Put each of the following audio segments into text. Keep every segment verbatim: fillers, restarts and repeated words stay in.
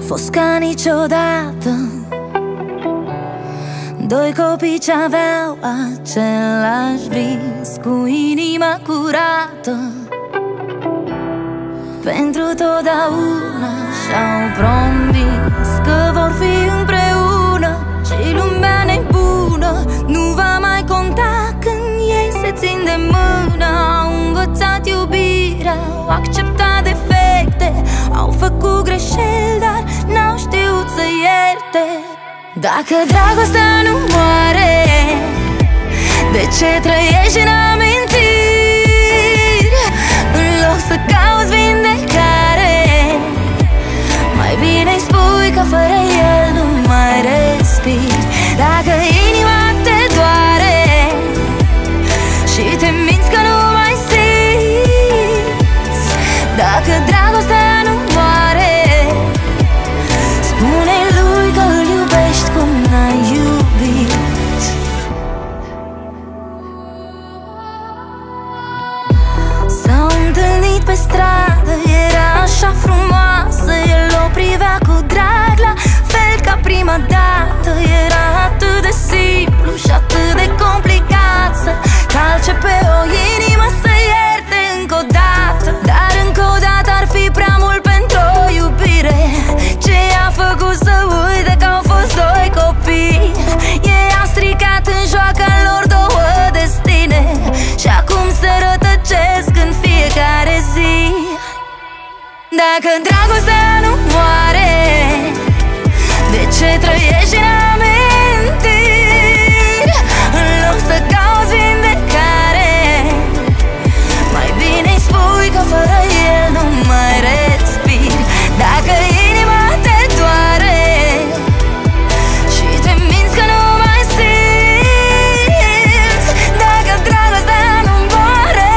fost ca niciodată. Doi copii ce-aveau același vis, cu inima curată. Pentru totdeauna și-au promis că vor fi împreună și lumea nebună nu va mai conta când ei se țin de mână. Au învățat iubirea, au acceptat defecte, au făcut greșeli, dar n-au știut să ierte. Dacă dragostea nu moare, de ce trăiești în amintiri? În loc să cauți vindecare, mai bine-i spui că fără el nu mai respiri. Dacă inima te doare și te minți că nu mai simți, dacă dragostea nu moare, spune-i lui că îl iubești cum n-ai iubit. S-au întâlnit pe stradă, era așa frumoasă, el o privea cu drag, la fel ca prima dată. Era atât de simplu și atât de complicat să calce pe o inimă, să ierte încă o dată. Dar încă o dată ar fi prea mult pentru o iubire. Ce i-a făcut să uite că au fost doi copii? Ei au stricat în joaca lor două destine și acum se rătăcesc în fiecare zi. Dacă dragostea nu moare, de ce trăiești în amintiri? În loc să cauți vindecare, mai bine-i spui că fără el nu mai respiri. Dacă inima te doare și te minți că nu mai simți, dacă dragostea nu moare,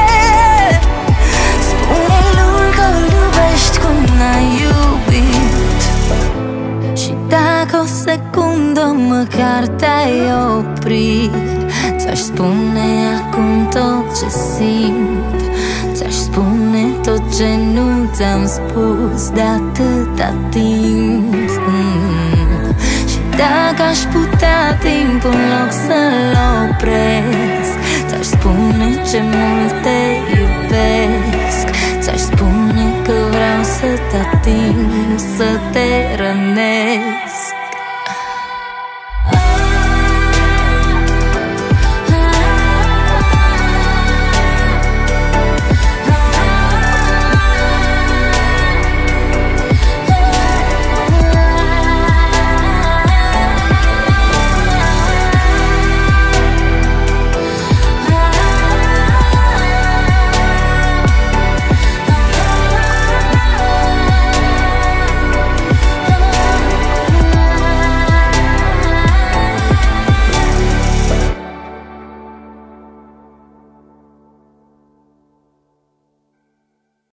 spune lui că îl iubești cum n-ai iubit. Și dacă o secundă măcar te-ai oprit, ți-aș spune acum tot ce simt, ți-aș spune tot ce nu ți-am spus de atâta timp. mm. Și dacă aș putea timpul în loc să-l opresc, ți-aș spune ce mult te iubesc, ți-aș spune că vreau să te ating, nu să te rănesc.